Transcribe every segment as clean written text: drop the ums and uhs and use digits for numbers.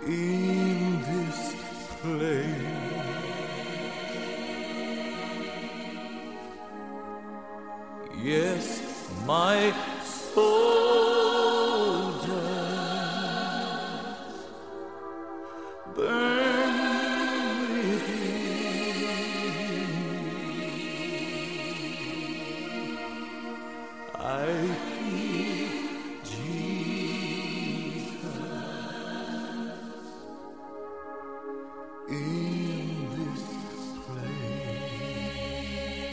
in this place. Yes, my soul does burn within me. I feel Jesus in this place.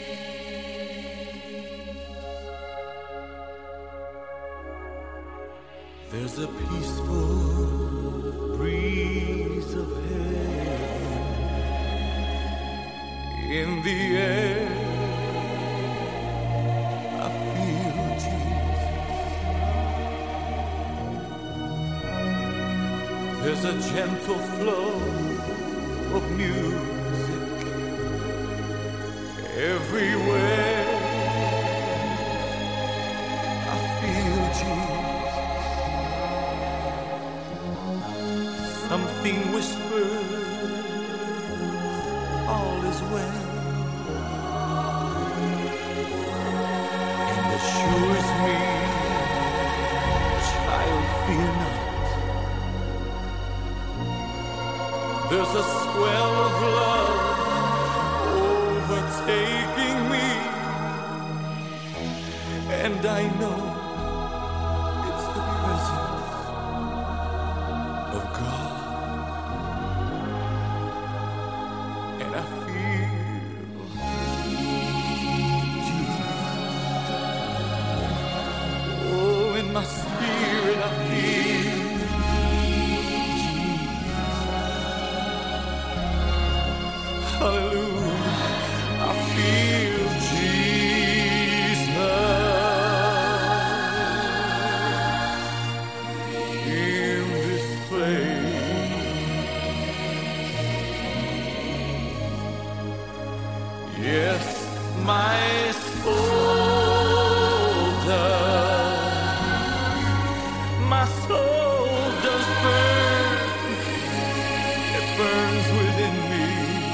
There's a peaceful breeze of heaven in the air. I feel Jesus. There's a gentle flow of music everywhere. I feel Jesus. Something whispers, all is well, and assures me, child, fear not. There's a swell of love overtaking me, and I know it's the presence of God. And I feel Jesus. Oh, in my spirit I feel Jesus. Hallelujah. I feel Jesus in this place. Yes, my soul does burn. It burns within me,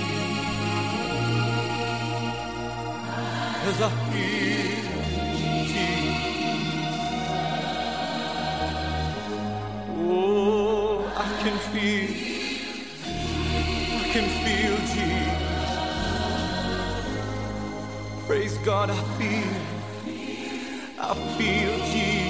'cause I feel Jesus. Oh, I can feel Jesus. Praise God, I feel Jesus.